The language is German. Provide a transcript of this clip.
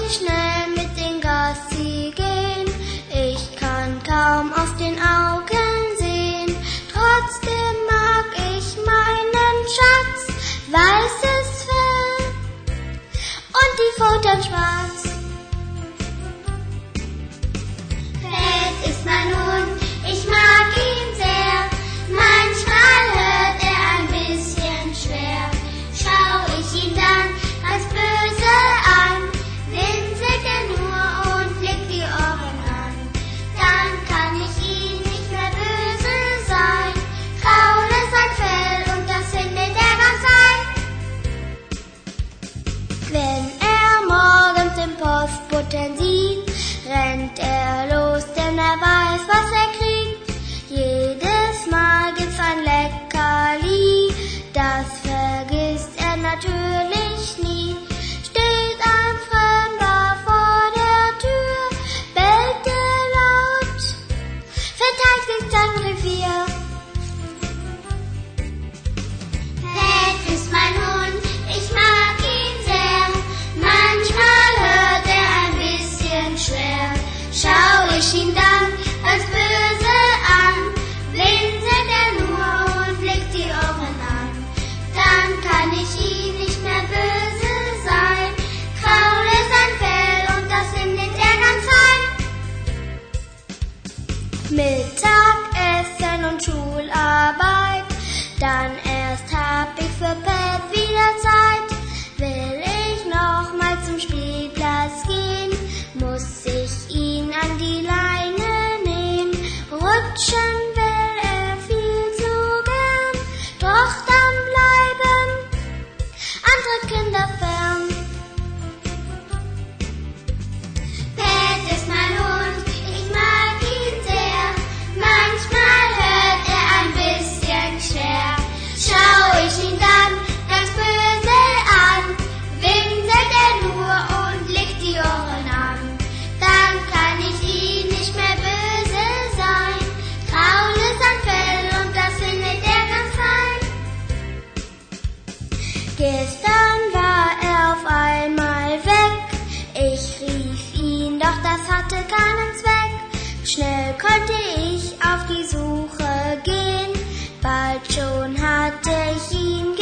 ich schnell mit den Gassi gehen. Ich kann kaum aus den Augen sehen, trotzdem mag ich meinen Schatz. Weißes Fell und die Pfoten schwarz. Fett ist mein Hund, ich mag ihn sehr. Manchmal hört er ein bisschen schwer. Schau ich ihn dann ganz böse an, winselt er nur und legt die Ohren an. Dann kann ich ihn nicht mehr böse sein. Kraule sein Fell und das findet er ganz fein. Wenn er morgens den Postboten sieht, rennt er los, denn er weiß, was er kriegt. Jedes Mal gibt's ein Leckerli, das vergisst er natürlich nie. Steht ein Fremder vor der Tür, bellt er laut, verteidigt sein Revier. Fett ist mein Hund, ich mag ihn sehr. Manchmal hört er ein bisschen schwer. Schau ich ihn dann ganz böse an, winselt er nur und legt die Ohren an. Dann kann ich ihn nicht mehr böse sein. Kraule sein Fell und das findet er ganz fein. Mittagessen und Schularbeit, dann erst hab ich für Pet wieder Zeit. Will ich noch mal zum Spielplatz gehen, muss ich ihn an die Leine nehmen. Rutschen will er viel zu gern, doch dann bleiben andere Kinder fern. Pet ist mein Hund, ich mag ihn sehr. Manchmal hört er ein bisschen schwer. Schau ich ihn dann ganz böse an, winselt er nur und legt die Ohren an. Dann kann ich ihn nicht mehr böse sein. Kraule sein Fell und das findet er ganz fein. Gestern war er auf einmal weg. Ich rief ihn, doch das hatte keinen Zweck. Schnell konnte ich auf die Suche gehen, bald schon hatte ich ihn